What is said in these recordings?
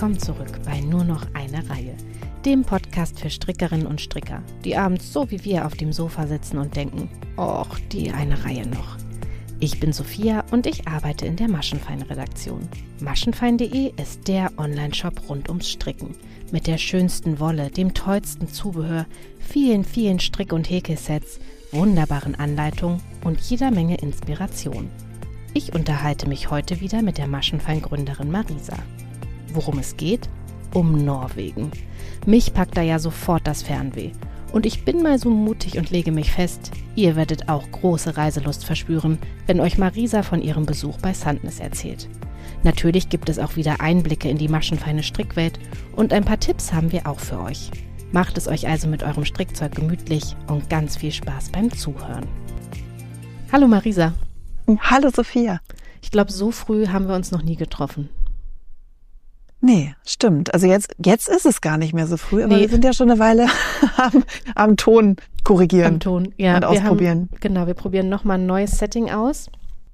Willkommen zurück bei Nur noch eine Reihe, dem Podcast für Strickerinnen und Stricker, die abends so wie wir auf dem Sofa sitzen und denken, och, die eine Reihe noch. Ich bin Sophia und ich arbeite in der Maschenfein-Redaktion. Maschenfein.de ist der Online-Shop rund ums Stricken. Mit der schönsten Wolle, dem tollsten Zubehör, vielen Strick- und Häkelsets, wunderbaren Anleitungen und jeder Menge Inspiration. Ich unterhalte mich heute wieder mit der Maschenfein-Gründerin Marisa. Worum es geht? Um Norwegen. Mich packt da ja sofort das Fernweh. Und ich bin mal so mutig und lege mich fest, ihr werdet auch große Reiselust verspüren, wenn euch Marisa von ihrem Besuch bei Sandnes erzählt. Natürlich gibt es auch wieder Einblicke in die maschenfeine Strickwelt und ein paar Tipps haben wir auch für euch. Macht es euch also mit eurem Strickzeug gemütlich und ganz viel Spaß beim Zuhören. Hallo Marisa. Hallo Sophia. Ich glaube, so früh haben wir uns noch nie getroffen. Nee, stimmt. Also jetzt ist es gar nicht mehr so früh, aber wir sind ja schon eine Weile am Ton korrigieren. Am Ton, ja. Und ausprobieren. Wir probieren nochmal ein neues Setting aus.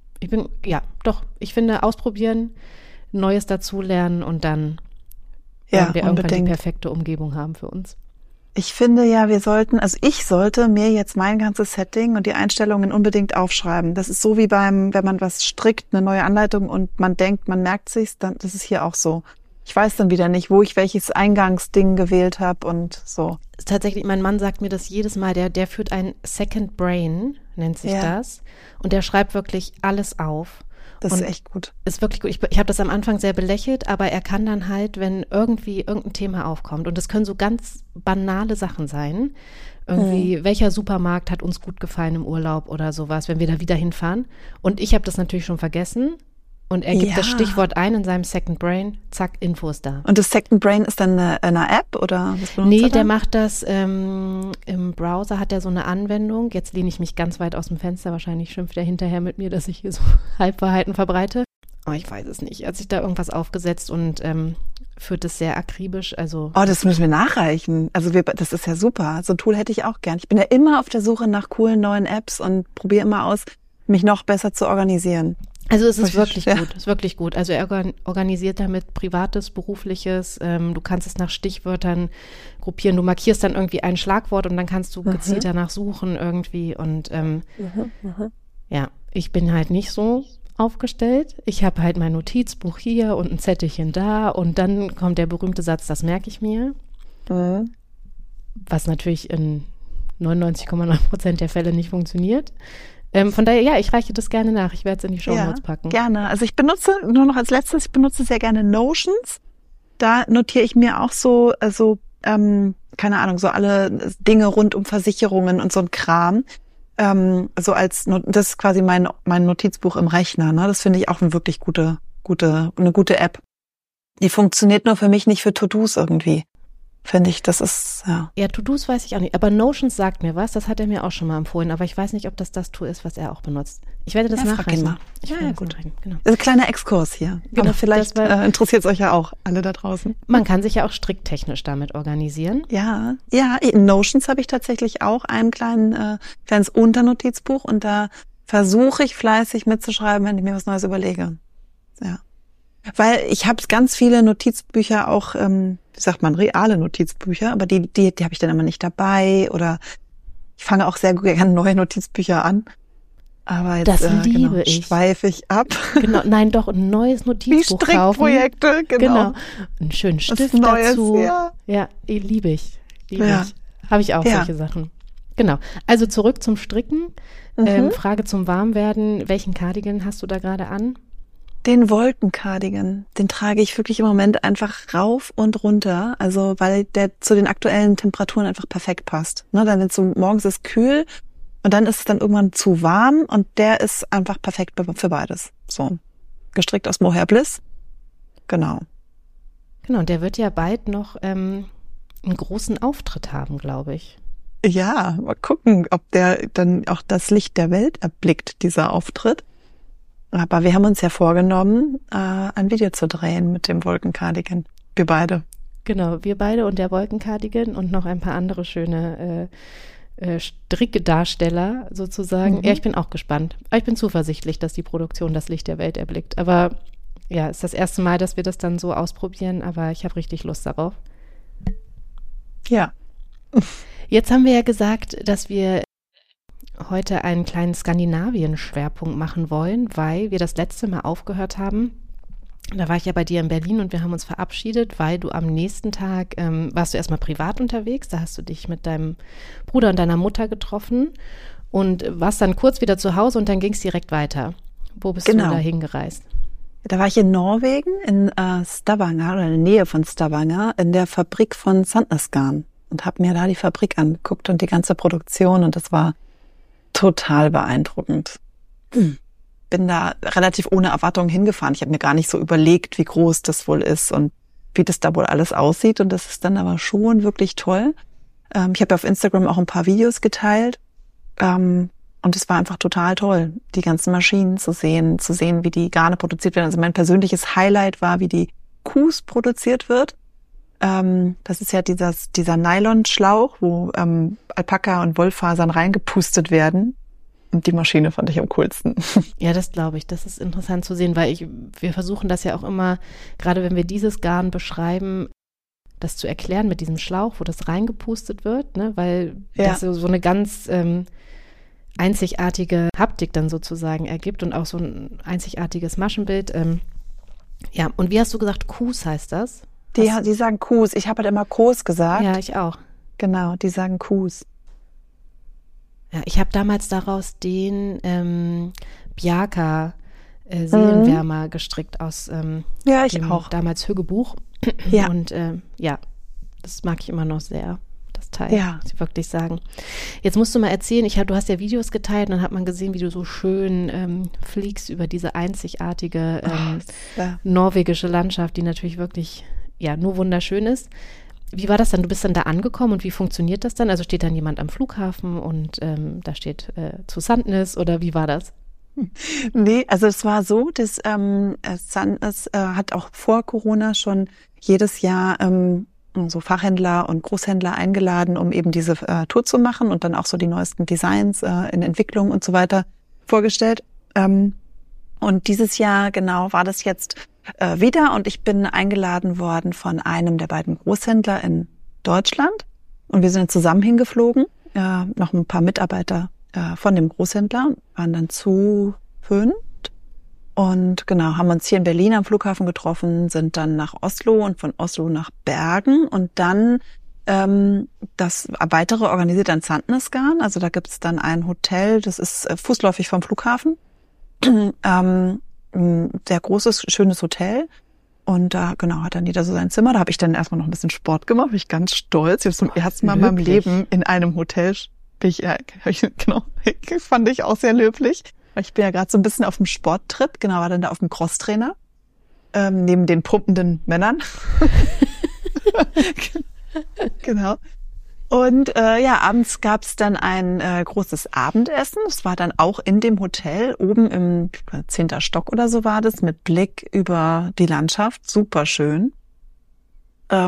Ich finde, ausprobieren, Neues dazulernen und dann werden wir irgendwann die perfekte Umgebung haben für uns. Ich finde ja, ich sollte mir jetzt mein ganzes Setting und die Einstellungen unbedingt aufschreiben. Das ist so wie wenn man was strickt, eine neue Anleitung und man denkt, man merkt sich's, dann das ist hier auch so. Ich weiß dann wieder nicht, wo ich welches Eingangsding gewählt habe und so. Tatsächlich, mein Mann sagt mir das jedes Mal, der führt ein Second Brain, nennt sich das. Und der schreibt wirklich alles auf. Das ist echt gut. Ist wirklich gut. Ich habe das am Anfang sehr belächelt, aber er kann dann halt, wenn irgendwie irgendein Thema aufkommt, und das können so ganz banale Sachen sein, irgendwie, welcher Supermarkt hat uns gut gefallen im Urlaub oder sowas, wenn wir da wieder hinfahren. Und ich habe das natürlich schon vergessen. Und er gibt das Stichwort ein in seinem Second Brain, zack, Infos da. Und das Second Brain ist dann eine App oder was benutzt er dann? Der macht das im Browser, hat er so eine Anwendung. Jetzt lehne ich mich ganz weit aus dem Fenster, wahrscheinlich schimpft er hinterher mit mir, dass ich hier so Halbwahrheiten verbreite. Aber ich weiß es nicht. Er hat sich da irgendwas aufgesetzt und führt es sehr akribisch. Also das müssen wir nachreichen. Also das ist ja super. So ein Tool hätte ich auch gern. Ich bin ja immer auf der Suche nach coolen neuen Apps und probiere immer aus, mich noch besser zu organisieren. Also es ist wirklich gut. Also er organisiert damit Privates, Berufliches. Du kannst es nach Stichwörtern gruppieren. Du markierst dann irgendwie ein Schlagwort und dann kannst du gezielt danach suchen irgendwie. Und ich bin halt nicht so aufgestellt. Ich habe halt mein Notizbuch hier und ein Zettelchen da und dann kommt der berühmte Satz, das merke ich mir. Was natürlich in 99,9% der Fälle nicht funktioniert. Von daher, ich reiche das gerne nach. Ich werde es in die Shownotes packen. Gerne. Also ich benutze sehr gerne Notions. Da notiere ich mir auch so keine Ahnung, so alle Dinge rund um Versicherungen und so ein Kram. Das ist quasi mein Notizbuch im Rechner. Ne? Das finde ich auch eine wirklich gute App. Die funktioniert nur für mich nicht für To-Dos irgendwie. Finde ich, das ist, ja. Ja, To-Dos weiß ich auch nicht, aber Notions sagt mir was, das hat er mir auch schon mal empfohlen, aber ich weiß nicht, ob das Tool ist, was er auch benutzt. Ich werde das nachreichen. Gut. Genau. Das ist ein kleiner Exkurs hier, genau, aber vielleicht interessiert es euch ja auch, alle da draußen. Man kann sich ja auch stricktechnisch damit organisieren. Ja, in Notions habe ich tatsächlich auch ein kleines Unternotizbuch und da versuche ich fleißig mitzuschreiben, wenn ich mir was Neues überlege. Ja. Weil ich habe ganz viele Notizbücher auch, reale Notizbücher, aber die habe ich dann immer nicht dabei oder ich fange auch sehr gerne neue Notizbücher an. Aber jetzt das liebe ich. Schweife ich ab. Genau, nein, doch, ein neues Notizbuch kaufen. Die Strickprojekte, genau. Einen schönen Stift Neues, dazu. Ja, liebe ich. Habe ich auch solche Sachen. Genau, also zurück zum Stricken. Frage zum Warmwerden. Welchen Cardigan hast du da gerade an? Den Wolkencardigan, den trage ich wirklich im Moment einfach rauf und runter, also weil der zu den aktuellen Temperaturen einfach perfekt passt. Ne, dann ist so, morgens ist kühl und dann ist es dann irgendwann zu warm und der ist einfach perfekt für beides. So, gestrickt aus Mohair Bliss. Genau. Genau, der wird ja bald noch einen großen Auftritt haben, glaube ich. Ja, mal gucken, ob der dann auch das Licht der Welt erblickt, dieser Auftritt. Aber wir haben uns ja vorgenommen, ein Video zu drehen mit dem Wolkencardigan. Wir beide. Genau, wir beide und der Wolkencardigan und noch ein paar andere schöne Strickdarsteller sozusagen. Ja, ich bin auch gespannt. Aber ich bin zuversichtlich, dass die Produktion das Licht der Welt erblickt. Aber ja, ist das erste Mal, dass wir das dann so ausprobieren, aber ich habe richtig Lust darauf. Ja. Jetzt haben wir ja gesagt, dass wir heute einen kleinen Skandinavien-Schwerpunkt machen wollen, weil wir das letzte Mal aufgehört haben. Da war ich ja bei dir in Berlin und wir haben uns verabschiedet, weil du am nächsten Tag warst du erstmal privat unterwegs. Da hast du dich mit deinem Bruder und deiner Mutter getroffen und warst dann kurz wieder zu Hause und dann ging es direkt weiter. Wo bist du da hingereist? Da war ich in Norwegen, in Stavanger oder in der Nähe von Stavanger, in der Fabrik von Sandnes Garn und habe mir da die Fabrik angeguckt und die ganze Produktion und das war total beeindruckend. Bin da relativ ohne Erwartungen hingefahren. Ich habe mir gar nicht so überlegt, wie groß das wohl ist und wie das da wohl alles aussieht. Und das ist dann aber schon wirklich toll. Ich habe auf Instagram auch ein paar Videos geteilt. Und es war einfach total toll, die ganzen Maschinen zu sehen, wie die Garne produziert werden. Also mein persönliches Highlight war, wie die Kus produziert wird. Das ist ja dieser Nylonschlauch, wo Alpaka und Wollfasern reingepustet werden. Und die Maschine fand ich am coolsten. Ja, das glaube ich. Das ist interessant zu sehen, weil wir versuchen das ja auch immer, gerade wenn wir dieses Garn beschreiben, das zu erklären mit diesem Schlauch, wo das reingepustet wird, ne? Weil das so eine ganz einzigartige Haptik dann sozusagen ergibt und auch so ein einzigartiges Maschenbild. Ja, und wie hast du gesagt, Kus heißt das? Die sagen Kus. Ich habe halt immer Kos gesagt. Ja, ich auch. Genau, die sagen Kus. Ja, ich habe damals daraus den Bjaka Seelenwärmer gestrickt aus dem auch. Damals Hüggebuch. Ja. Und das mag ich immer noch sehr, das Teil, muss ich wirklich sagen. Jetzt musst du mal erzählen, du hast ja Videos geteilt und dann hat man gesehen, wie du so schön fliegst über diese einzigartige norwegische Landschaft, die natürlich wirklich nur wunderschön ist. Wie war das dann? Du bist dann da angekommen und wie funktioniert das dann? Also steht dann jemand am Flughafen und da steht zu Sandnes oder wie war das? Nee, also es war so, dass Sandnes hat auch vor Corona schon jedes Jahr so Fachhändler und Großhändler eingeladen, um eben diese Tour zu machen und dann auch so die neuesten Designs in Entwicklung und so weiter vorgestellt. Und dieses Jahr genau war das jetzt wieder und ich bin eingeladen worden von einem der beiden Großhändler in Deutschland und wir sind zusammen hingeflogen, noch ein paar Mitarbeiter von dem Großhändler, waren dann zu 5 und genau, haben uns hier in Berlin am Flughafen getroffen, sind dann nach Oslo und von Oslo nach Bergen und dann das weitere organisiert dann Sandnes Garn, also da gibt es dann ein Hotel, das ist fußläufig vom Flughafen, sehr großes, schönes Hotel und da hat dann jeder so sein Zimmer. Da habe ich dann erstmal noch ein bisschen Sport gemacht, bin ich ganz stolz. Ich habe zum ersten Mal in meinem Leben in einem Hotel, fand ich auch sehr löblich. Ich bin ja gerade so ein bisschen auf dem Sporttrip, war dann da auf dem Crosstrainer, neben den pumpenden Männern. Genau. Und abends gab's dann ein großes Abendessen. Das war dann auch in dem Hotel, oben im 10. Stock oder so war das, mit Blick über die Landschaft. Super schön. Da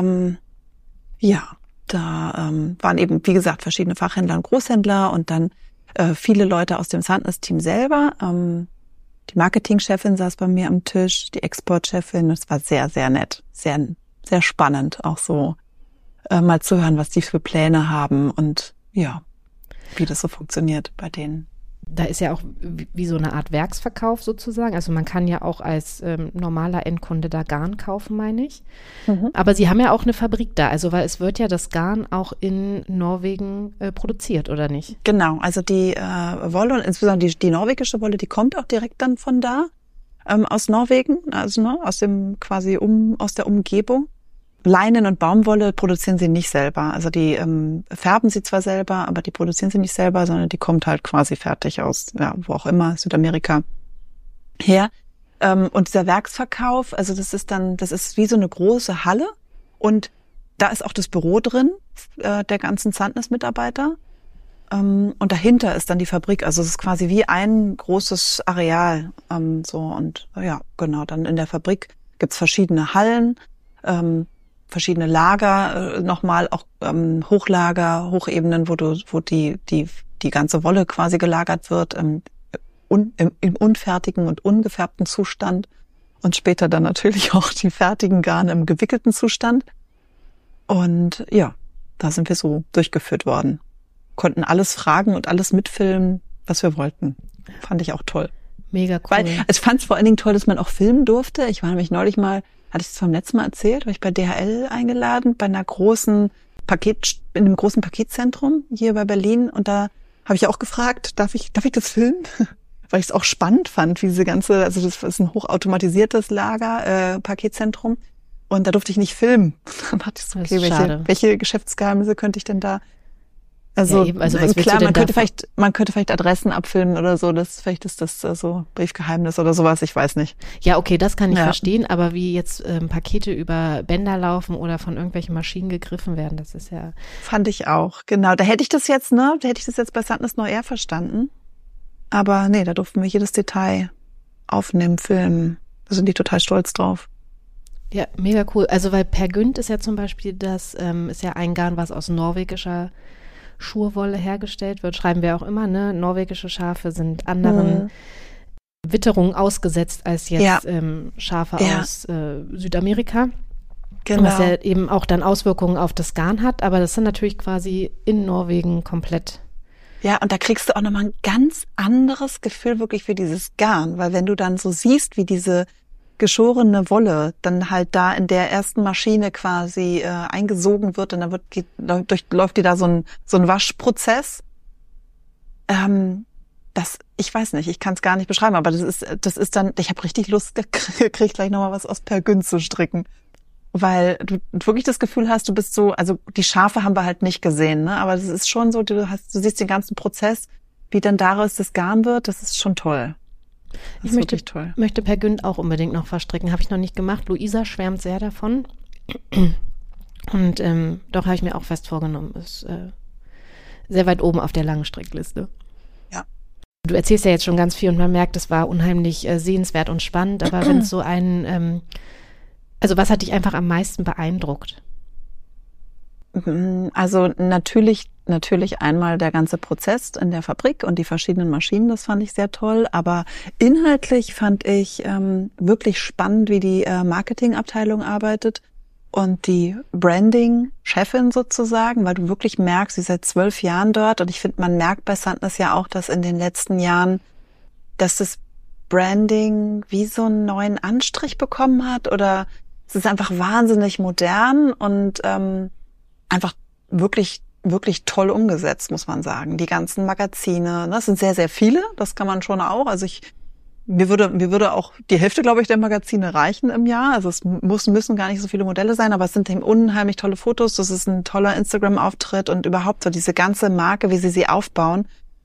waren eben, wie gesagt, verschiedene Fachhändler und Großhändler und dann viele Leute aus dem Sandnes-Team selber. Die Marketingchefin saß bei mir am Tisch, die Exportchefin. Das war sehr, sehr nett, sehr, sehr spannend, auch so mal zu hören, was die für Pläne haben und wie das so funktioniert bei denen. Da ist ja auch wie so eine Art Werksverkauf sozusagen. Also man kann ja auch als normaler Endkunde da Garn kaufen, meine ich. Mhm. Aber Sie haben ja auch eine Fabrik da. Also weil es wird ja das Garn auch in Norwegen produziert, oder nicht? Genau, also die Wolle und insbesondere die norwegische Wolle, die kommt auch direkt dann von da, aus Norwegen, also aus dem aus der Umgebung. Leinen und Baumwolle produzieren sie nicht selber. Also die färben sie zwar selber, aber die produzieren sie nicht selber, sondern die kommt halt quasi fertig aus, wo auch immer, Südamerika her. Und dieser Werksverkauf, also das ist wie so eine große Halle und da ist auch das Büro drin, der ganzen Sandnes-Mitarbeiter. Und dahinter ist dann die Fabrik, also es ist quasi wie ein großes Areal. Dann in der Fabrik gibt's verschiedene Hallen, verschiedene Lager, nochmal auch Hochlager, Hochebenen, wo die ganze Wolle quasi gelagert wird, im unfertigen und ungefärbten Zustand. und später dann natürlich auch die fertigen Garne im gewickelten Zustand. Und ja, da sind wir so durchgeführt worden. Konnten alles fragen und alles mitfilmen, was wir wollten. Fand ich auch toll. Mega cool. Weil, ich fand es vor allen Dingen toll, dass man auch filmen durfte. Ich war nämlich neulich mal, hatte ich es beim letzten Mal erzählt, war ich bei DHL eingeladen, bei einer großen in einem großen Paketzentrum hier bei Berlin. Und da habe ich auch gefragt, darf ich das filmen? Weil ich es auch spannend fand, wie diese ganze, also das ist ein hochautomatisiertes Paketzentrum. Und da durfte ich nicht filmen. Dann dachte ich so, okay, welche Geschäftsgeheimnisse könnte ich denn da? Also, ja, eben, also klar, man könnte vielleicht Adressen abfilmen oder so. Vielleicht ist das so Briefgeheimnis oder sowas. Ich weiß nicht. Ja, okay, das kann ich verstehen. Aber wie jetzt Pakete über Bänder laufen oder von irgendwelchen Maschinen gegriffen werden, das ist ja. Fand ich auch. Genau. Da hätte ich das jetzt bei Sandnes noch eher verstanden. Aber nee, da durften wir jedes Detail aufnehmen, filmen. Da sind die total stolz drauf. Ja, mega cool. Also weil Per Gynt ist ja zum Beispiel, das ist ja ein Garn, was aus norwegischer Schurwolle hergestellt wird, schreiben wir auch immer, ne? Norwegische Schafe sind anderen Witterungen ausgesetzt als jetzt Schafe aus Südamerika. Genau. Was ja eben auch dann Auswirkungen auf das Garn hat, aber das sind natürlich quasi in Norwegen komplett. Ja, und da kriegst du auch nochmal ein ganz anderes Gefühl wirklich für dieses Garn, weil wenn du dann so siehst, wie diese geschorene Wolle dann halt da in der ersten Maschine quasi eingesogen wird und dann durchläuft die da so ein Waschprozess. Ich weiß nicht, ich kann es gar nicht beschreiben, aber das ist dann, ich habe richtig Lust gekriegt, gleich nochmal was aus Per Gynt zu stricken. Weil du wirklich das Gefühl hast, du bist so, also die Schafe haben wir halt nicht gesehen, ne? Aber das ist schon so, du siehst den ganzen Prozess, wie dann daraus das Garn wird, das ist schon toll. Ich möchte Per Gynt auch unbedingt noch verstricken. Habe ich noch nicht gemacht. Luisa schwärmt sehr davon. Und doch habe ich mir auch fest vorgenommen. Ist sehr weit oben auf der langen Strickliste. Ja. Du erzählst ja jetzt schon ganz viel und man merkt, es war unheimlich sehenswert und spannend. Aber wenn es so also was hat dich einfach am meisten beeindruckt? Also natürlich einmal der ganze Prozess in der Fabrik und die verschiedenen Maschinen, das fand ich sehr toll. Aber inhaltlich fand ich wirklich spannend, wie die Marketingabteilung arbeitet und die Branding-Chefin sozusagen, weil du wirklich merkst, sie ist seit 12 Jahren dort. Und ich finde, man merkt bei Sandnes ja auch, dass in den letzten Jahren, dass das Branding wie so einen neuen Anstrich bekommen hat oder es ist einfach wahnsinnig modern und einfach wirklich, wirklich toll umgesetzt, muss man sagen. Die ganzen Magazine, das sind sehr, sehr viele, das kann man schon auch. Also mir würde auch die Hälfte, glaube ich, der Magazine reichen im Jahr. Also es müssen gar nicht so viele Modelle sein, aber es sind eben unheimlich tolle Fotos. Das ist ein toller Instagram-Auftritt und überhaupt so diese ganze Marke, wie sie aufbauen.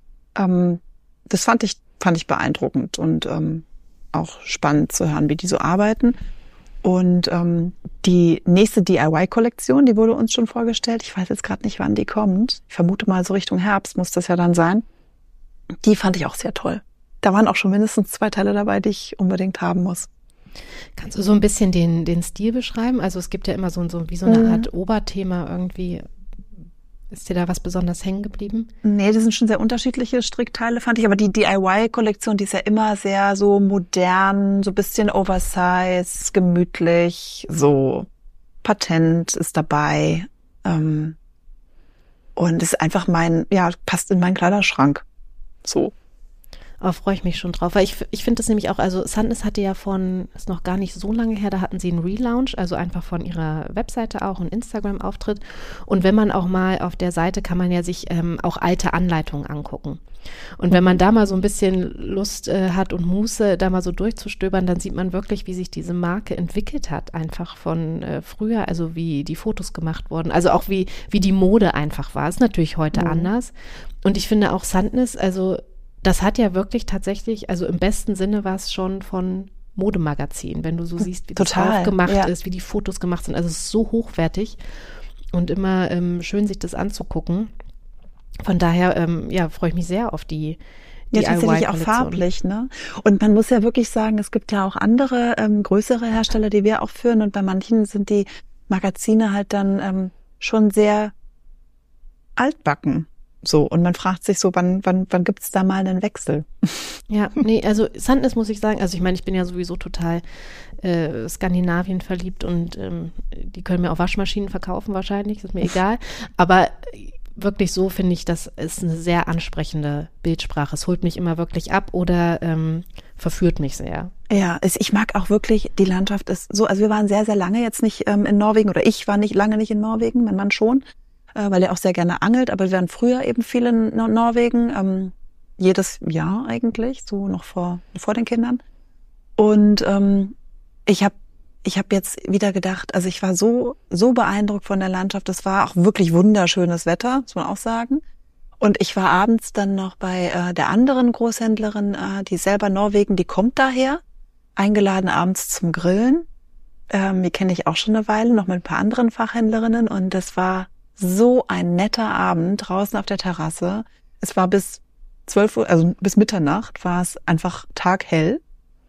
Das fand ich beeindruckend und auch spannend zu hören, wie die so arbeiten. Und die nächste DIY-Kollektion, die wurde uns schon vorgestellt. Ich weiß jetzt gerade nicht, wann die kommt. Ich vermute mal so Richtung Herbst muss das ja dann sein. Die fand ich auch sehr toll. Da waren auch schon mindestens 2 Teile dabei, die ich unbedingt haben muss. Kannst du so ein bisschen den Stil beschreiben? Also es gibt ja immer so eine Art Oberthema irgendwie. Ist dir da was besonders hängen geblieben? Nee, das sind schon sehr unterschiedliche Strickteile, fand ich. Aber die DIY-Kollektion, die ist ja immer sehr so modern, so ein bisschen oversize, gemütlich, so Patent ist dabei. Und ist einfach passt in meinen Kleiderschrank. So. Oh, freue ich mich schon drauf, weil ich finde das nämlich auch, also Sandnes hatte ja ist noch gar nicht so lange her, da hatten sie einen Relaunch, also einfach von ihrer Webseite auch einen Instagram-Auftritt und wenn man auch mal auf der Seite kann man ja sich auch alte Anleitungen angucken und wenn man da mal so ein bisschen Lust hat und Muße, da mal so durchzustöbern, dann sieht man wirklich, wie sich diese Marke entwickelt hat, einfach von früher, also wie die Fotos gemacht wurden, also auch wie die Mode einfach war, ist natürlich heute anders und ich finde auch Sandnes, also das hat ja wirklich tatsächlich, also im besten Sinne war es schon von Modemagazin, wenn du so siehst, wie das aufgemacht ist, wie die Fotos gemacht sind. Also es ist so hochwertig und immer schön, sich das anzugucken. Von daher, freue ich mich sehr auf die tatsächlich auch farblich, ne? Und man muss ja wirklich sagen, es gibt ja auch andere, größere Hersteller, die wir auch führen und bei manchen sind die Magazine halt dann schon sehr altbacken. So, und man fragt sich so, wann gibt's da mal einen Wechsel? Ja, nee, also Sandnes muss ich sagen, also ich meine, ich bin ja sowieso total Skandinavien verliebt und die können mir auch Waschmaschinen verkaufen wahrscheinlich, ist mir egal, aber wirklich so finde ich, das ist eine sehr ansprechende Bildsprache. Es holt mich immer wirklich ab oder verführt mich sehr. Ja, ich mag auch wirklich, die Landschaft ist so, also wir waren sehr, sehr lange jetzt nicht in Norwegen oder ich war lange nicht in Norwegen, mein Mann schon, weil er auch sehr gerne angelt, aber wir waren früher eben viel in Norwegen, jedes Jahr eigentlich, so noch vor den Kindern. Und ich habe jetzt wieder gedacht, also ich war so beeindruckt von der Landschaft. Es war auch wirklich wunderschönes Wetter, muss man auch sagen. Und ich war abends dann noch bei der anderen Großhändlerin, die selber Norwegen, die kommt daher, eingeladen abends zum Grillen. Die kenne ich auch schon eine Weile, noch mit ein paar anderen Fachhändlerinnen. Und das war so ein netter Abend draußen auf der Terrasse. Es war bis 12 Uhr, also bis Mitternacht war es einfach taghell.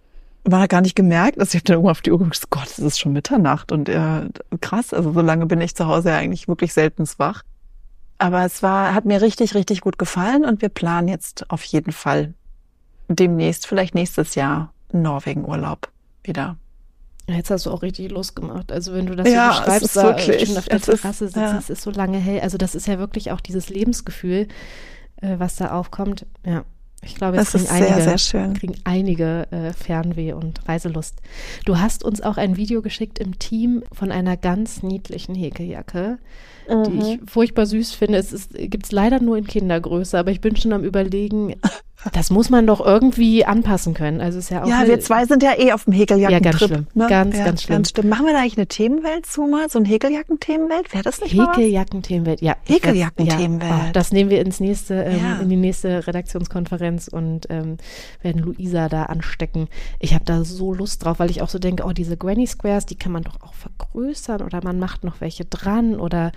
Man hat gar nicht gemerkt, also ich habe dann irgendwann auf die Uhr geguckt, Gott, es ist schon Mitternacht und krass, also so lange bin ich zu Hause ja eigentlich wirklich selten wach. Aber hat mir richtig, richtig gut gefallen und wir planen jetzt auf jeden Fall demnächst, vielleicht nächstes Jahr, einen Norwegen-Urlaub wieder. Jetzt hast du auch richtig Lust gemacht. Also wenn du das ja, so beschreibst, da schön auf der Terrasse sitzen, es ist so lange hell. Also das ist ja wirklich auch dieses Lebensgefühl, was da aufkommt. Ja, ich glaube, jetzt kriegen einige Fernweh und Reiselust. Du hast uns auch ein Video geschickt im Team von einer ganz niedlichen Häkeljacke, die ich furchtbar süß finde. Es gibt's leider nur in Kindergröße, aber ich bin schon am Überlegen, das muss man doch irgendwie anpassen können. Also ist ja auch wir zwei sind ja auf dem Häkeljacken-Trip. Ja, ganz schlimm. Ne? Ganz schlimm. Machen wir da eigentlich eine Themenwelt zu mal? So ein Häkeljacken-Themenwelt? Wäre das nicht mal was? Häkeljacken-Themenwelt, ja. Häkeljacken-Themenwelt. Ja, das nehmen wir in die nächste Redaktionskonferenz und werden Luisa da anstecken. Ich habe da so Lust drauf, weil ich auch so denke, diese Granny Squares, die kann man doch auch vergrößern oder man macht noch welche dran oder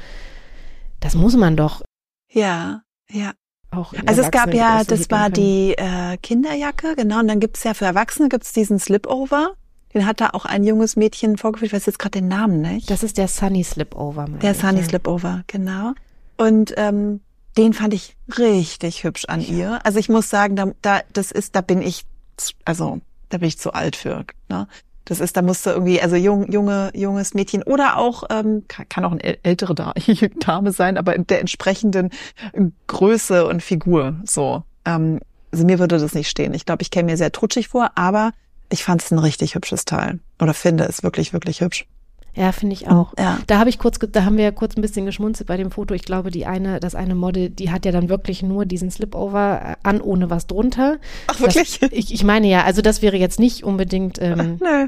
das muss man doch. Ja. Auch also es gab ja, das war die Kinderjacke, genau, und dann gibt's ja für Erwachsene diesen Slipover, den hat da auch ein junges Mädchen vorgeführt, ich weiß jetzt gerade den Namen nicht. Das ist der Sunny Slipover. Slipover, genau. Und den fand ich richtig hübsch an ihr. Also ich muss sagen, da bin ich zu alt für, ne? Da musste irgendwie, also junges Mädchen oder auch, kann auch eine ältere Dame sein, aber in der entsprechenden Größe und Figur, so. Also mir würde das nicht stehen. Ich glaube, ich käme mir sehr trutschig vor, aber ich fand es ein richtig hübsches Teil. Oder finde es wirklich, wirklich hübsch. Ja, finde ich auch. Ja. Da haben wir kurz ein bisschen geschmunzelt bei dem Foto. Ich glaube, das eine Model, die hat ja dann wirklich nur diesen Slipover an, ohne was drunter. Ach, wirklich? Ich meine ja, also das wäre jetzt nicht unbedingt, nö.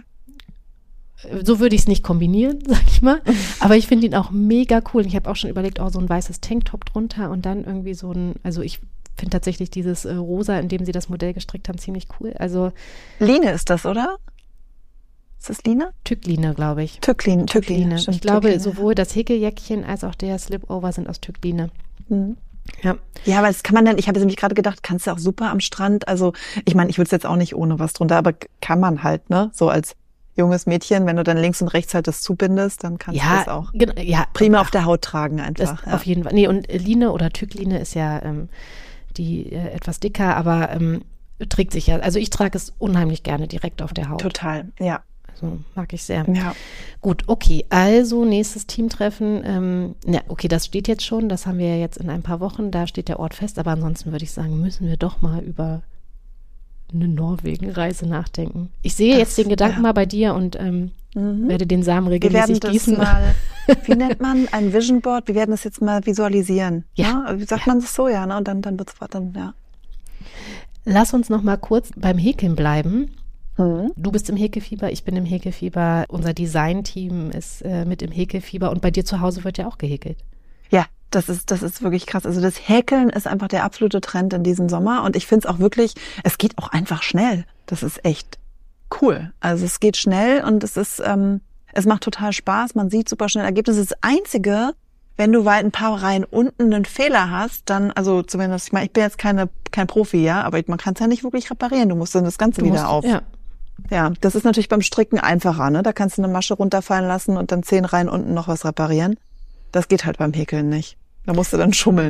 So würde ich es nicht kombinieren, sag ich mal. Aber ich finde ihn auch mega cool. Ich habe auch schon überlegt, so ein weißes Tanktop drunter und dann irgendwie ich finde tatsächlich dieses Rosa, in dem sie das Modell gestrickt haben, ziemlich cool. Also Line ist das, oder? Ist das Line? Tückline, glaube ich. Tückline. Ich glaube, sowohl das Häkeljäckchen als auch der Slipover sind aus Tückline. Mhm. Ja. Ja, aber das kann man dann, ich habe nämlich gerade gedacht, kannst du auch super am Strand, also ich meine, ich würde es jetzt auch nicht ohne was drunter, aber kann man halt, ne, so als junges Mädchen, wenn du dann links und rechts halt das zubindest, dann kannst du das auch prima auf der Haut tragen einfach. Auf jeden Fall. Nee, und Line oder Tückline ist ja die etwas dicker, aber trägt sich ja, also ich trage es unheimlich gerne direkt auf der Haut. Total, ja. Also mag ich sehr. Ja. Gut, okay, also nächstes Teamtreffen, okay, das steht jetzt schon, das haben wir ja jetzt in ein paar Wochen, da steht der Ort fest, aber ansonsten würde ich sagen, müssen wir doch mal über eine Norwegen-Reise nachdenken. Ich sehe jetzt den Gedanken mal bei dir und werde den Samen regelmäßig gießen. Wir werden das mal, wie nennt man, ein Vision Board, wir werden das jetzt mal visualisieren. Ja. Wie sagt man das so, ja, ne? Und dann wird's ja. Lass uns noch mal kurz beim Häkeln bleiben. Du bist im Häkelfieber, ich bin im Häkelfieber, unser Designteam ist mit im Häkelfieber und bei dir zu Hause wird ja auch gehäkelt. Ja, das ist wirklich krass. Also das Häkeln ist einfach der absolute Trend in diesem Sommer und ich finde es auch wirklich, es geht auch einfach schnell. Das ist echt cool. Also es geht schnell und es macht total Spaß, man sieht super schnell Ergebnisse. Das Einzige, wenn du ein paar Reihen unten einen Fehler hast, dann, also zumindest, ich meine, ich bin jetzt kein Profi, ja, aber man kann es ja nicht wirklich reparieren. Du musst dann das Ganze wieder auf. Ja, das ist natürlich beim Stricken einfacher, ne? Da kannst du eine Masche runterfallen lassen und dann 10 Reihen unten noch was reparieren. Das geht halt beim Häkeln nicht. Da musst du dann schummeln.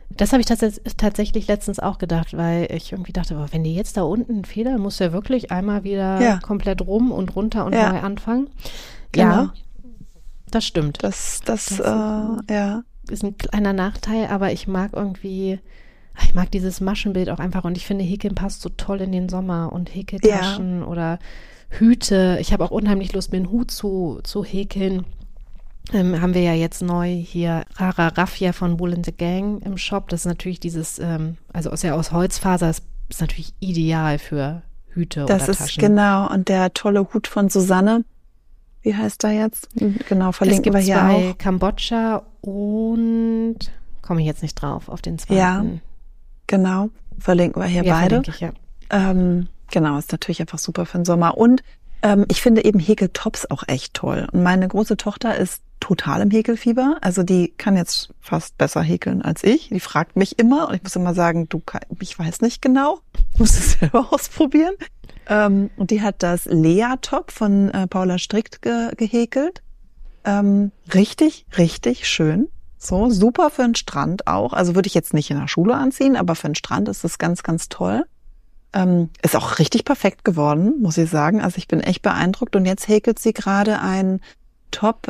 Das habe ich tatsächlich letztens auch gedacht, weil ich irgendwie dachte, boah, wenn die jetzt da unten federn, muss ja wirklich einmal wieder komplett rum und runter und neu anfangen. Genau. Ja, das stimmt. Das ist ein kleiner Nachteil, aber ich mag dieses Maschenbild auch einfach und ich finde, Häkeln passt so toll in den Sommer und Häkeltaschen oder Hüte. Ich habe auch unheimlich Lust, mir einen Hut zu häkeln. Haben wir ja jetzt neu hier Rara Raffia von Wool & the Gang im Shop. Das ist natürlich also ist ja aus Holzfaser, ist natürlich ideal für Hüte oder Taschen. Das ist genau, und der tolle Hut von Susanne, wie heißt er jetzt? Genau, verlinken wir hier auch. Es gibt 2 Kambodscha und komme ich jetzt nicht drauf, auf den 2. Ja, genau, verlinken wir hier beide. Verlinke ich, ja. Genau, ist natürlich einfach super für den Sommer. Und ich finde eben Häkeltops auch echt toll. Und meine große Tochter ist total im Häkelfieber. Also die kann jetzt fast besser häkeln als ich. Die fragt mich immer und ich muss immer sagen, ich weiß nicht genau. Ich muss es selber ausprobieren. Und die hat das Lea-Top von Paula Strick gehäkelt. Richtig, richtig schön. So, super für den Strand auch. Also würde ich jetzt nicht in der Schule anziehen, aber für den Strand ist das ganz, ganz toll. Ist auch richtig perfekt geworden, muss ich sagen. Also ich bin echt beeindruckt. Und jetzt häkelt sie gerade ein Top.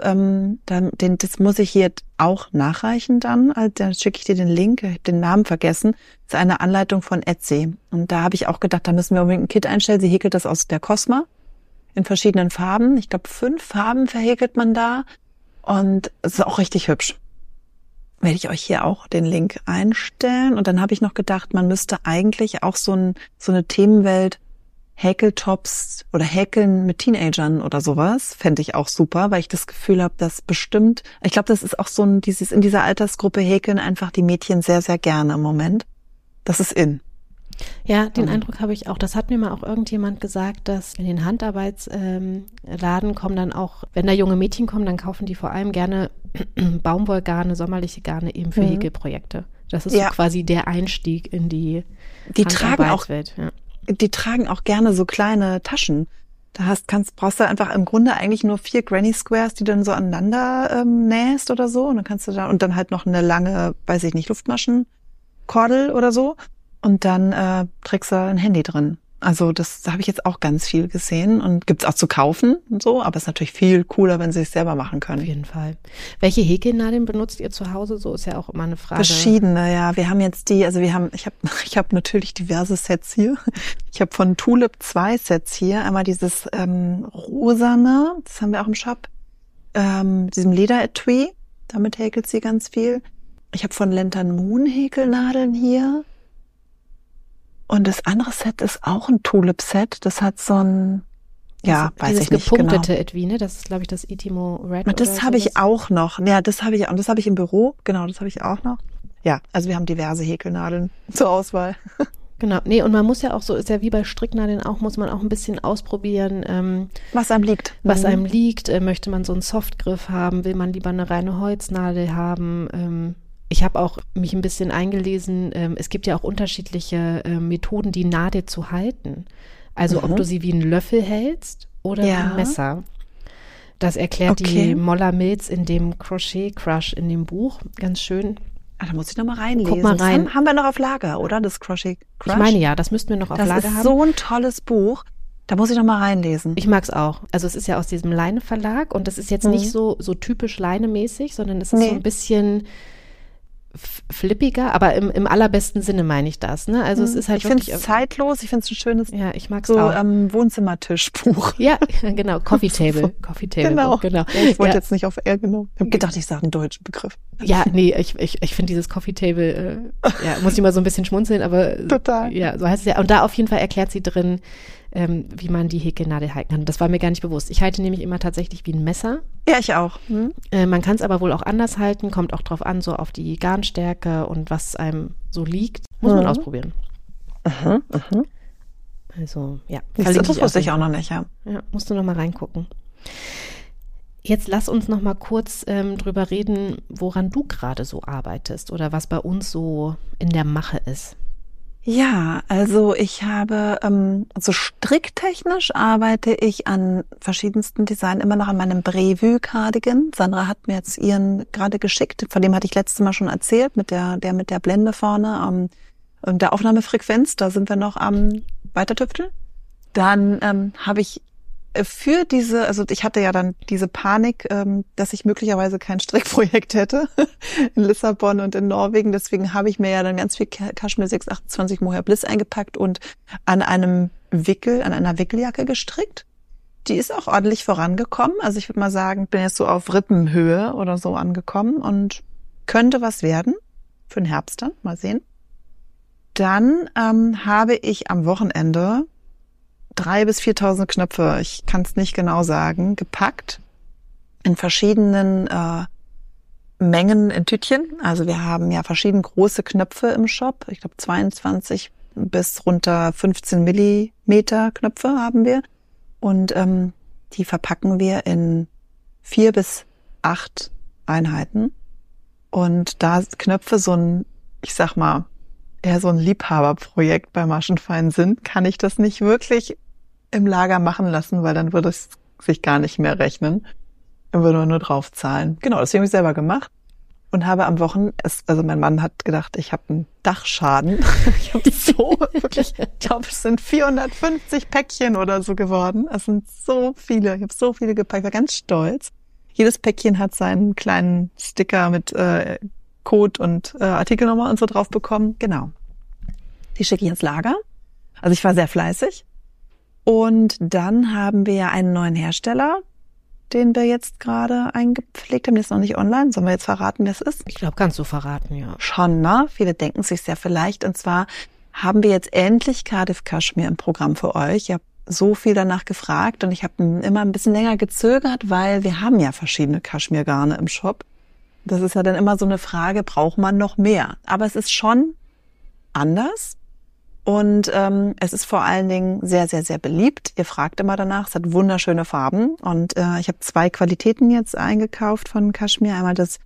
Das muss ich hier auch nachreichen dann. Dann schicke ich dir den Link. Ich habe den Namen vergessen. Das ist eine Anleitung von Etsy. Und da habe ich auch gedacht, da müssen wir unbedingt ein Kit einstellen. Sie häkelt das aus der Cosma in verschiedenen Farben. Ich glaube, 5 Farben verhäkelt man da. Und es ist auch richtig hübsch. Werde ich euch hier auch den Link einstellen. Und dann habe ich noch gedacht, man müsste eigentlich auch so eine Themenwelt Häkeltops oder Häkeln mit Teenagern oder sowas, fände ich auch super, weil ich das Gefühl habe, dass bestimmt, ich glaube, das ist auch so in dieser Altersgruppe häkeln einfach die Mädchen sehr, sehr gerne im Moment. Das ist in. Ja, den Eindruck habe ich auch. Das hat mir mal auch irgendjemand gesagt, dass in den Handarbeitsladen kommen dann auch, wenn da junge Mädchen kommen, dann kaufen die vor allem gerne Baumwollgarne, sommerliche Garne eben für Häkelprojekte. Das ist so quasi der Einstieg in die Handarbeitswelt. Die tragen auch gerne so kleine Taschen. Brauchst du einfach im Grunde eigentlich nur 4 Granny Squares, die du dann so aneinander nähst oder so. Und dann kannst du und dann halt noch eine lange, weiß ich nicht, Luftmaschenkordel oder so. Und dann trägst du ein Handy drin. Also da habe ich jetzt auch ganz viel gesehen und gibt's auch zu kaufen und so, aber es ist natürlich viel cooler, wenn sie es selber machen können. Auf jeden Fall. Welche Häkelnadeln benutzt ihr zu Hause? So ist ja auch immer eine Frage. Verschiedene, ja. Wir haben jetzt ich habe natürlich diverse Sets hier. Ich habe von Tulip 2 Sets hier. Einmal dieses rosane, das haben wir auch im Shop, diesem Lederetui, damit häkelt sie ganz viel. Ich habe von Lantern Moon Häkelnadeln hier. Und das andere Set ist auch ein Tulip-Set. Das hat so ein, weiß ich nicht genau. Dieses gepunktete Etui, ne? Das ist, glaube ich, das Itimo Red. Das habe ich auch noch. Ja, das habe ich auch. Und das habe ich im Büro. Genau, das habe ich auch noch. Ja, also wir haben diverse Häkelnadeln zur Auswahl. Genau. Nee, und man muss ja auch so, ist ja wie bei Stricknadeln auch, muss man auch ein bisschen ausprobieren. Was einem liegt. Was einem liegt. Möchte man so einen Softgriff haben? Will man lieber eine reine Holznadel haben? Ich habe auch mich ein bisschen eingelesen, es gibt ja auch unterschiedliche Methoden, die Nadel zu halten. Also ob du sie wie einen Löffel hältst oder wie ein Messer. Das erklärt die Molla Mills in dem Crochet Crush in dem Buch ganz schön. Da muss ich noch mal reinlesen. Guck mal rein. Das haben wir noch auf Lager, oder? Das Crochet Crush? Ich meine ja, das müssten wir noch auf Lager haben. Das ist so ein tolles Buch. Da muss ich noch mal reinlesen. Ich mag's auch. Also es ist ja aus diesem Leine-Verlag und das ist jetzt nicht so typisch Leinemäßig, sondern es ist so ein bisschen flippiger, aber im allerbesten Sinne meine ich das. Ne? Also es ist halt wirklich. Ich finde es zeitlos, ich finde es ein schönes ich mag's auch. Wohnzimmertischbuch. Ja, genau, Coffee Table. Genau. Ja, ich wollte jetzt nicht auf genau. Ich habe gedacht, ich sage einen deutschen Begriff. Ja, nee, ich finde dieses Coffee Table, muss ich mal so ein bisschen schmunzeln, aber total. Ja, so heißt es ja. Und da auf jeden Fall erklärt sie drin, wie man die Häkelnadel halten kann. Das war mir gar nicht bewusst. Ich halte nämlich immer tatsächlich wie ein Messer. Ja, ich auch. Man kann es aber wohl auch anders halten, kommt auch drauf an, so auf die Garnstärke und was einem so liegt. Muss man ausprobieren. Also, ja. Das wusste ich auch noch nicht, ja. Ja, musst du noch mal reingucken. Jetzt lass uns noch mal kurz drüber reden, woran du gerade so arbeitest oder was bei uns so in der Mache ist. Ja, also ich habe, so stricktechnisch arbeite ich an verschiedensten Designen, immer noch an meinem Brevu-Cardigan. Sandra hat mir jetzt ihren gerade geschickt, von dem hatte ich letztes Mal schon erzählt, mit der Blende vorne, und der Aufnahmefrequenz, da sind wir noch am Weitertüfteln. Dann habe ich für also ich hatte ja dann diese Panik, dass ich möglicherweise kein Strickprojekt hätte in Lissabon und in Norwegen. Deswegen habe ich mir ja dann ganz viel Kaschmir 628 Mohair Bliss eingepackt und an einer Wickeljacke gestrickt. Die ist auch ordentlich vorangekommen. Also ich würde mal sagen, bin jetzt so auf Rippenhöhe oder so angekommen und könnte was werden für den Herbst dann. Mal sehen. Dann habe ich am Wochenende 3.000 bis 4.000 Knöpfe, ich kann es nicht genau sagen, gepackt in verschiedenen Mengen in Tütchen. Also wir haben ja verschieden große Knöpfe im Shop. Ich glaube 22 bis runter 15 Millimeter Knöpfe haben wir. Und die verpacken wir in 4 bis 8 Einheiten. Und da Knöpfe so ein, ich sag mal, eher so ein Liebhaberprojekt bei Maschenfein sind, kann ich das nicht wirklich im Lager machen lassen, weil dann würde es sich gar nicht mehr rechnen. Dann würde man nur drauf zahlen. Genau, das habe ich selber gemacht und habe am Wochenende, also mein Mann hat gedacht, ich habe einen Dachschaden. Ich habe wirklich, ich glaube, es sind 450 Päckchen oder so geworden. Es sind so viele, ich habe so viele gepackt, ich war ganz stolz. Jedes Päckchen hat seinen kleinen Sticker mit Code und Artikelnummer und so drauf bekommen. Genau. Die schicke ich ins Lager. Also ich war sehr fleißig. Und dann haben wir ja einen neuen Hersteller, den wir jetzt gerade eingepflegt haben. Der ist noch nicht online. Sollen wir jetzt verraten, wer es ist? Ich glaube, kannst du verraten, ja. Schon, ne? Viele denken sich's ja vielleicht. Und zwar haben wir jetzt endlich Cardiff Kaschmir im Programm für euch. Ich habe so viel danach gefragt und ich habe immer ein bisschen länger gezögert, weil wir haben ja verschiedene Kaschmirgarne im Shop. Das ist ja dann immer so eine Frage, braucht man noch mehr? Aber es ist schon anders. Und es ist vor allen Dingen sehr, sehr, sehr beliebt. Ihr fragt immer danach, es hat wunderschöne Farben. Und ich habe 2 Qualitäten jetzt eingekauft von Kaschmir. Einmal das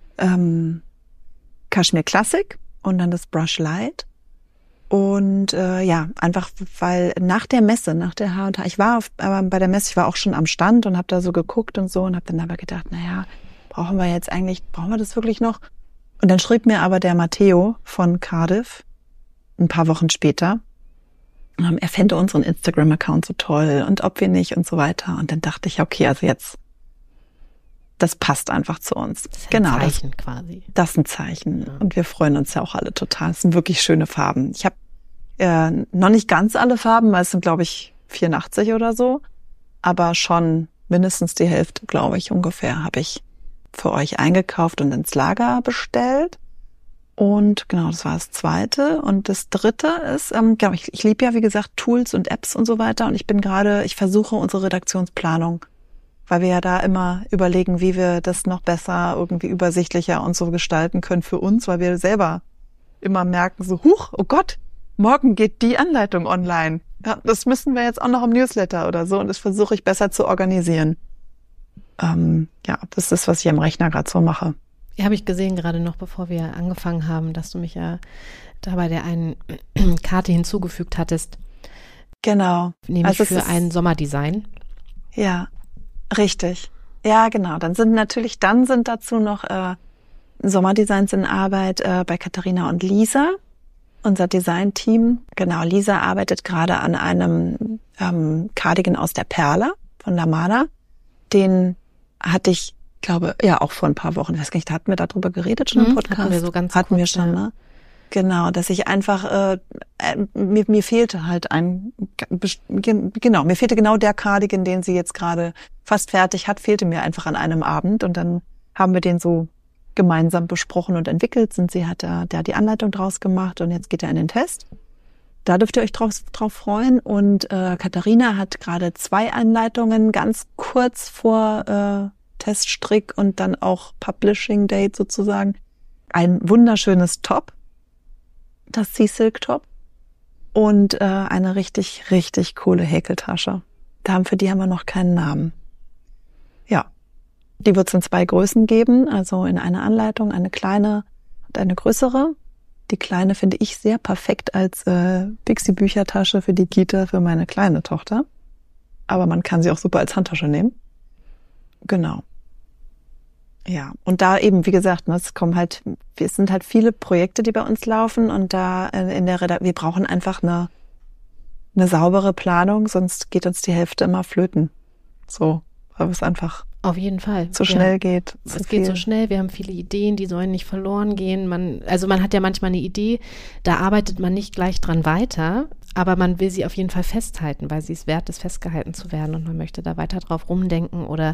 Kaschmir Classic und dann das Brush Light. Und ja, einfach weil nach der Messe, nach der H&H, ich war bei der Messe, ich war auch schon am Stand und habe da so geguckt und so und habe dann aber gedacht, naja, brauchen wir das wirklich noch? Und dann schrieb mir aber der Matteo von Cardiff ein paar Wochen später, er fände unseren Instagram-Account so toll und ob wir nicht und so weiter. Und dann dachte ich, okay, also jetzt, das passt einfach zu uns. Das ist ein Zeichen quasi. Das ist ein Zeichen. Ja. Und wir freuen uns ja auch alle total. Es sind wirklich schöne Farben. Ich habe noch nicht ganz alle Farben, weil es sind, glaube ich, 84 oder so. Aber schon mindestens die Hälfte, glaube ich, ungefähr, habe ich für euch eingekauft und ins Lager bestellt. Und genau, das war das 2. Und das 3. ist, ich liebe ja, wie gesagt, Tools und Apps und so weiter. Und ich versuche unsere Redaktionsplanung, weil wir ja da immer überlegen, wie wir das noch besser, irgendwie übersichtlicher und so gestalten können für uns, weil wir selber immer merken so, huch, oh Gott, morgen geht die Anleitung online. Ja, das müssen wir jetzt auch noch im Newsletter oder so. Und das versuche ich besser zu organisieren. Ja, das ist, was ich am Rechner gerade so mache. Ja, habe ich gesehen, gerade noch bevor wir angefangen haben, dass du mich ja da bei der einen Karte hinzugefügt hattest. Genau. Nämlich also für ein Sommerdesign. Ja, richtig. Ja, genau. Dann sind dazu noch Sommerdesigns in Arbeit bei Katharina und Lisa, unser Designteam. Genau, Lisa arbeitet gerade an einem Cardigan aus der Perle von Lamada. Den hatte ich, glaube, ja, auch vor ein paar Wochen, ich weiß gar nicht, hatten wir darüber geredet schon im Podcast? Hatten wir so ganz Hatten kurz, wir schon, ne? Genau, dass ich einfach, mir fehlte halt mir fehlte genau der Cardigan, den sie jetzt gerade fast fertig hat, fehlte mir einfach an einem Abend und dann haben wir den so gemeinsam besprochen und entwickelt. Sie hat da die Anleitung draus gemacht und jetzt geht er in den Test. Da dürft ihr euch drauf freuen. Und Katharina hat gerade 2 Anleitungen ganz kurz vor Teststrick und dann auch Publishing Date sozusagen. Ein wunderschönes Top, das Sea Silk Top und eine richtig, richtig coole Häkeltasche. Für die haben wir noch keinen Namen. Ja, die wird es in 2 Größen geben, also in einer Anleitung, eine kleine und eine größere. Die Kleine finde ich sehr perfekt als Pixie-Büchertasche für die Kita für meine kleine Tochter. Aber man kann sie auch super als Handtasche nehmen. Genau. Ja, und da eben, wie gesagt, es sind halt viele Projekte, die bei uns laufen und da in der wir brauchen einfach eine saubere Planung, sonst geht uns die Hälfte immer flöten. So, weil es einfach auf jeden Fall so schnell geht. Es geht so schnell, wir haben viele Ideen, die sollen nicht verloren gehen. Man hat ja manchmal eine Idee, da arbeitet man nicht gleich dran weiter, aber man will sie auf jeden Fall festhalten, weil sie es wert ist, festgehalten zu werden und man möchte da weiter drauf rumdenken oder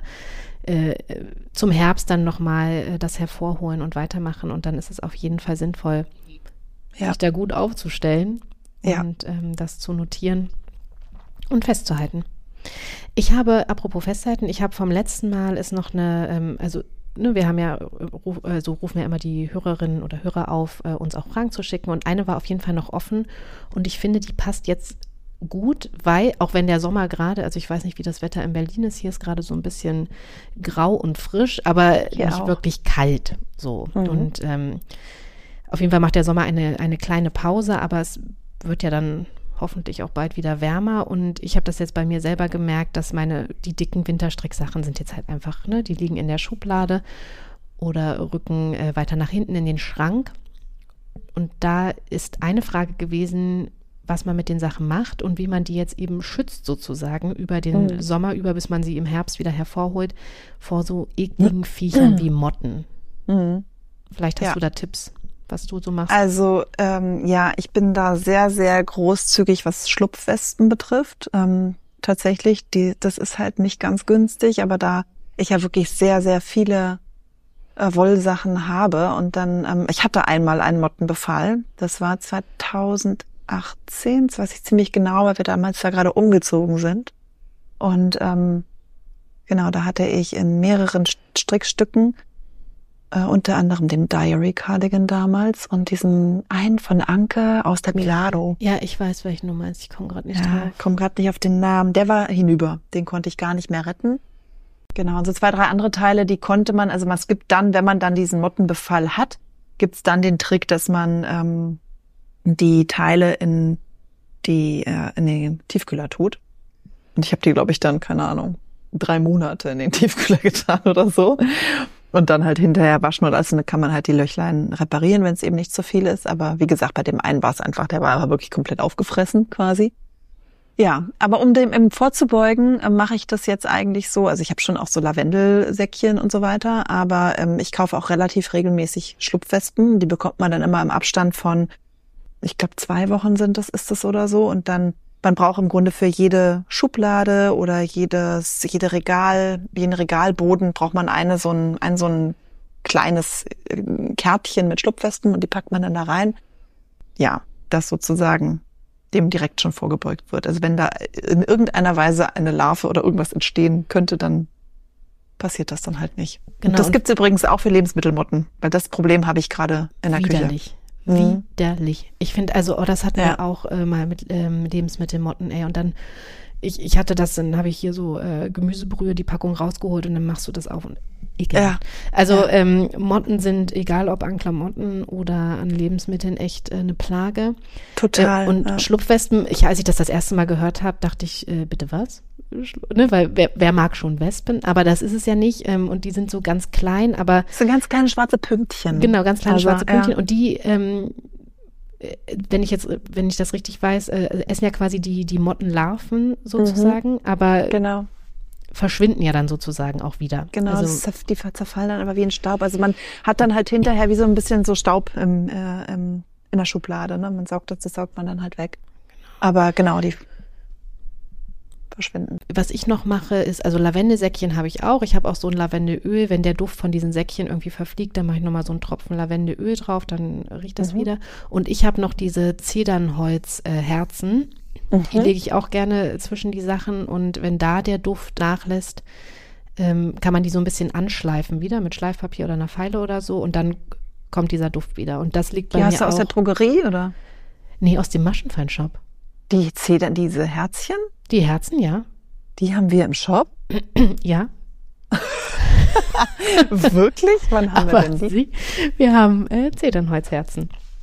zum Herbst dann nochmal das hervorholen und weitermachen und dann ist es auf jeden Fall sinnvoll, sich da gut aufzustellen und das zu notieren und festzuhalten. Ich habe, apropos Festhalten, vom letzten Mal ist noch eine, wir haben ja, rufen ja immer die Hörerinnen oder Hörer auf, uns auch Fragen zu schicken und eine war auf jeden Fall noch offen und ich finde, die passt jetzt gut, weil, auch wenn der Sommer gerade, also ich weiß nicht, wie das Wetter in Berlin ist, hier ist gerade so ein bisschen grau und frisch, aber nicht wirklich kalt, so. Und auf jeden Fall macht der Sommer eine kleine Pause, aber es wird ja dann hoffentlich auch bald wieder wärmer und ich habe das jetzt bei mir selber gemerkt, dass die dicken Winterstricksachen sind jetzt halt einfach, die liegen in der Schublade oder rücken weiter nach hinten in den Schrank und da ist eine Frage gewesen, was man mit den Sachen macht und wie man die jetzt eben schützt sozusagen über den Sommer über, bis man sie im Herbst wieder hervorholt vor so ekligen Viechern wie Motten. Vielleicht hast du da Tipps, was du so machst. Also ich bin da sehr, sehr großzügig, was Schlupfwespen betrifft. Tatsächlich, das ist halt nicht ganz günstig, aber da ich ja wirklich sehr, sehr viele Wollsachen habe und dann, ich hatte einmal einen Mottenbefall, das war 2018, das weiß ich ziemlich genau, weil wir damals da gerade umgezogen sind. Und genau, da hatte ich in mehreren Strickstücken, unter anderem den Diary Cardigan damals und diesen einen von Anke aus der Milano. Ja, ich weiß, welchen du meinst. Ich komme gerade nicht drauf. Ich komme gerade nicht auf den Namen. Der war hinüber. Den konnte ich gar nicht mehr retten. Genau, und so 2, 3 andere Teile, die konnte man, also es gibt dann, wenn man dann diesen Mottenbefall hat, gibt's dann den Trick, dass man die Teile in den Tiefkühler tut. Und ich habe die, glaube ich, dann, keine Ahnung, 3 Monate in den Tiefkühler getan oder so. Und dann halt hinterher waschen und alles. Und dann kann man halt die Löchlein reparieren, wenn es eben nicht zu viel ist. Aber wie gesagt, bei dem einen war es einfach, der war aber wirklich komplett aufgefressen quasi. Ja, aber um dem eben vorzubeugen, mache ich das jetzt eigentlich so. Also ich habe schon auch so Lavendelsäckchen und so weiter. Aber ich kaufe auch relativ regelmäßig Schlupfwespen. Die bekommt man dann immer im Abstand von, ich glaube 2 Wochen ist das oder so. Und dann, man braucht im Grunde für jede Schublade oder jeden Regalboden braucht man so ein kleines Kärtchen mit Schlupfwespen und die packt man dann da rein. Ja, das sozusagen dem direkt schon vorgebeugt wird. Also wenn da in irgendeiner Weise eine Larve oder irgendwas entstehen könnte, dann passiert das dann halt nicht. Genau. Und das gibt's übrigens auch für Lebensmittelmotten, weil das Problem habe ich gerade in der Küche. Widerlich. Ich finde, das hatten wir auch mal mit Lebensmittelmotten, und dann, ich hatte das, dann habe ich hier so Gemüsebrühe, die Packung rausgeholt und dann machst du das auf und ekelhaft. Ja. Also Motten sind, egal ob an Klamotten oder an Lebensmitteln, echt eine Plage. Total. Und Schlupfwespen, als ich das erste Mal gehört habe, dachte ich, bitte was? Weil wer mag schon Wespen? Aber das ist es ja nicht. Und die sind so ganz klein, aber... Das sind ganz kleine schwarze Pünktchen. Genau, ganz kleine schwarze Pünktchen. Ja. Und die, wenn ich das richtig weiß, essen ja quasi die Mottenlarven sozusagen, aber genau. Verschwinden ja dann sozusagen auch wieder. Genau, die zerfallen dann aber wie ein Staub. Also man hat dann halt hinterher wie so ein bisschen so Staub in der Schublade. Ne? Das saugt man dann halt weg. Aber genau, die verschwinden. Was ich noch mache, ist, Lavendelsäckchen habe ich auch. Ich habe auch so ein Lavendelöl. Wenn der Duft von diesen Säckchen irgendwie verfliegt, dann mache ich nochmal so einen Tropfen Lavendelöl drauf, dann riecht das wieder. Und ich habe noch diese Zedernholzherzen. Die lege ich auch gerne zwischen die Sachen. Und wenn da der Duft nachlässt, kann man die so ein bisschen anschleifen wieder mit Schleifpapier oder einer Feile oder so. Und dann kommt dieser Duft wieder. Und das liegt bei mir auch. Hast du aus der Drogerie, oder? Nee, aus dem Maschenfeinshop. Diese Herzchen? Die Herzen, ja. Die haben wir im Shop? Ja. Wirklich? Wann haben wir denn die? Wir haben Zedernholzherzen.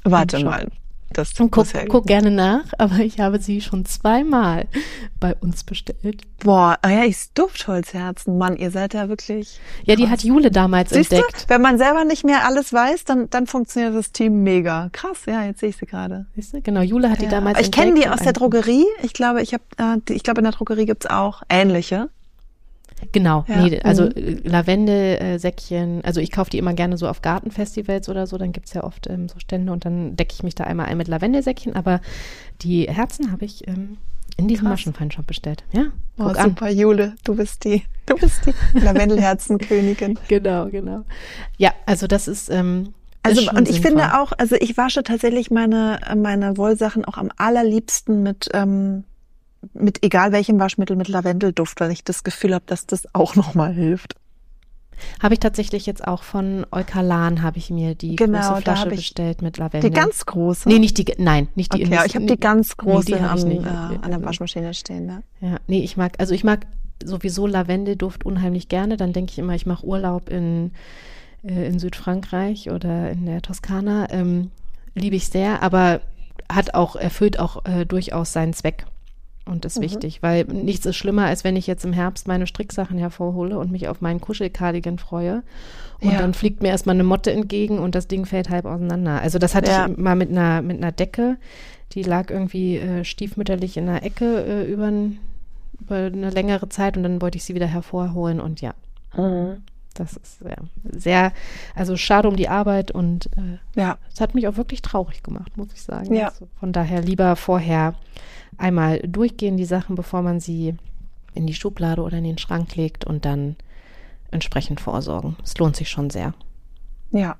Warte mal. Das guck gerne nach, aber ich habe sie schon 2-mal bei uns bestellt. Boah, ja, Duftholzherzen. Mann, ihr seid ja wirklich... Ja, die hat Jule damals entdeckt. Siehst du, wenn man selber nicht mehr alles weiß, dann funktioniert das Team mega. Krass, ja, jetzt sehe ich sie gerade. Siehst du, genau, Jule hat die damals entdeckt. Ich kenne die aus der Drogerie. Ich glaube, in der Drogerie gibt's auch ähnliche. Genau, ja. Nee, also Lavendelsäckchen, also ich kaufe die immer gerne so auf Gartenfestivals oder so, dann gibt's ja oft so Stände und dann decke ich mich da einmal ein mit Lavendelsäckchen, aber die Herzen habe ich in diesem Maschenfein-Shop bestellt. Ja, guck an. Super, Jule, du bist die Lavendelherzenkönigin. Genau. Ja, also das ist also und ich finde auch, also ich wasche tatsächlich meine Wollsachen auch am allerliebsten mit egal welchem Waschmittel, mit Lavendelduft, weil ich das Gefühl habe, dass das auch nochmal hilft. Habe ich tatsächlich jetzt auch von Eukalan, habe ich mir die große Flasche bestellt mit Lavendel. Die ganz große? Nee, nicht die. Okay, ich habe die ganz große an der Waschmaschine stehen. Ne? Ja, nee, ich mag sowieso Lavendelduft unheimlich gerne. Dann denke ich immer, ich mache Urlaub in Südfrankreich oder in der Toskana. Liebe ich sehr, aber erfüllt auch durchaus seinen Zweck. Und das ist wichtig, weil nichts ist schlimmer, als wenn ich jetzt im Herbst meine Stricksachen hervorhole und mich auf meinen Kuschelkardigan freue. Und dann fliegt mir erstmal eine Motte entgegen und das Ding fällt halb auseinander. Also das hatte ich mal mit einer Decke, die lag irgendwie stiefmütterlich in der Ecke über eine längere Zeit und dann wollte ich sie wieder hervorholen und das ist sehr, also schade um die Arbeit und es hat mich auch wirklich traurig gemacht, muss ich sagen. Ja. Also von daher lieber vorher einmal durchgehen die Sachen, bevor man sie in die Schublade oder in den Schrank legt und dann entsprechend vorsorgen. Es lohnt sich schon sehr. Ja.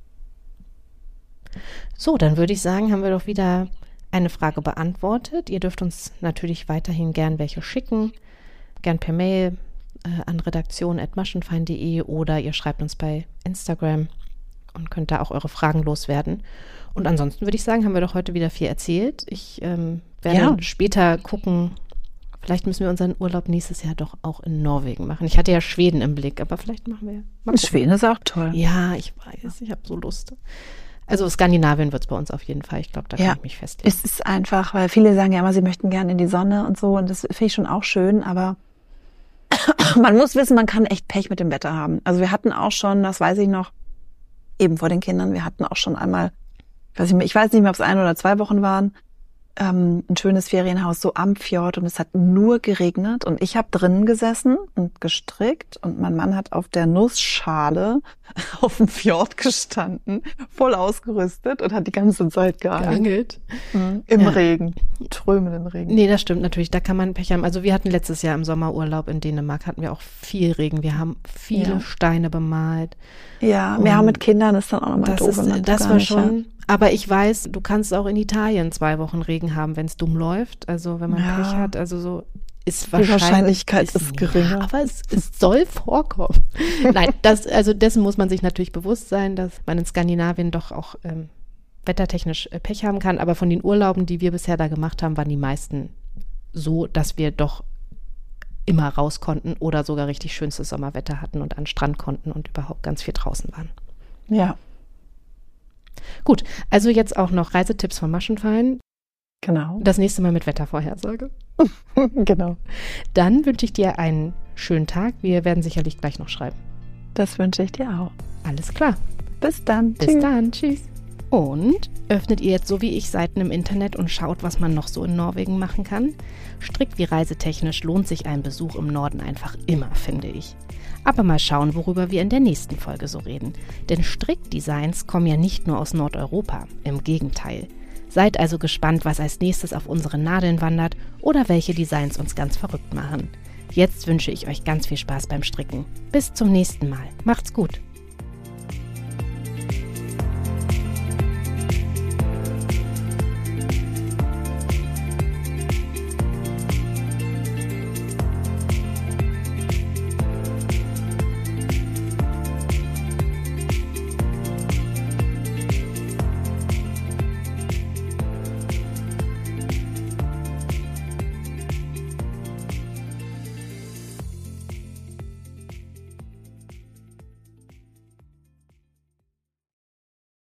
So, dann würde ich sagen, haben wir doch wieder eine Frage beantwortet. Ihr dürft uns natürlich weiterhin gern welche schicken, gern per Mail an redaktion@maschenfein.de oder ihr schreibt uns bei Instagram und könnt da auch eure Fragen loswerden. Und ansonsten würde ich sagen, haben wir doch heute wieder viel erzählt. Ich werde später gucken, vielleicht müssen wir unseren Urlaub nächstes Jahr doch auch in Norwegen machen. Ich hatte ja Schweden im Blick, aber vielleicht machen wir mal gucken. Schweden ist auch toll. Ja, ich weiß, ich habe so Lust. Also Skandinavien wird es bei uns auf jeden Fall. Ich glaube, da kann ich mich festlegen. Es ist einfach, weil viele sagen ja immer, sie möchten gerne in die Sonne und so und das finde ich schon auch schön, aber man muss wissen, man kann echt Pech mit dem Wetter haben. Also wir hatten auch schon, das weiß ich noch, eben vor den Kindern, wir hatten auch schon einmal, ich weiß nicht mehr, ob es 1 oder 2 Wochen waren, ein schönes Ferienhaus so am Fjord und es hat nur geregnet und ich habe drinnen gesessen und gestrickt und mein Mann hat auf der Nussschale auf dem Fjord gestanden, voll ausgerüstet und hat die ganze Zeit geangelt. Im Regen, strömenden Regen. Nee, das stimmt natürlich, da kann man Pech haben. Also wir hatten letztes Jahr im Sommerurlaub in Dänemark, hatten wir auch viel Regen, wir haben viele Steine bemalt. Ja, wir haben mit Kindern ist dann auch nochmal doof. Das war schon... Aber ich weiß, du kannst auch in Italien 2 Wochen Regen haben, wenn es dumm läuft. Also wenn man Pech hat, also so ist wahrscheinlich... Die Wahrscheinlichkeit ist geringer. Ja, aber es soll vorkommen. Nein, dessen muss man sich natürlich bewusst sein, dass man in Skandinavien doch auch wettertechnisch Pech haben kann. Aber von den Urlauben, die wir bisher da gemacht haben, waren die meisten so, dass wir doch immer raus konnten oder sogar richtig schönstes Sommerwetter hatten und an den Strand konnten und überhaupt ganz viel draußen waren. Ja. Gut, also jetzt auch noch Reisetipps von Maschenfein. Genau. Das nächste Mal mit Wettervorhersage. Genau. Dann wünsche ich dir einen schönen Tag. Wir werden sicherlich gleich noch schreiben. Das wünsche ich dir auch. Alles klar. Bis dann. Bis dann. Tschüss. Und öffnet ihr jetzt so wie ich Seiten im Internet und schaut, was man noch so in Norwegen machen kann? Strikt wie reisetechnisch lohnt sich ein Besuch im Norden einfach immer, finde ich. Aber mal schauen, worüber wir in der nächsten Folge so reden. Denn Strickdesigns kommen ja nicht nur aus Nordeuropa, im Gegenteil. Seid also gespannt, was als nächstes auf unsere Nadeln wandert oder welche Designs uns ganz verrückt machen. Jetzt wünsche ich euch ganz viel Spaß beim Stricken. Bis zum nächsten Mal. Macht's gut!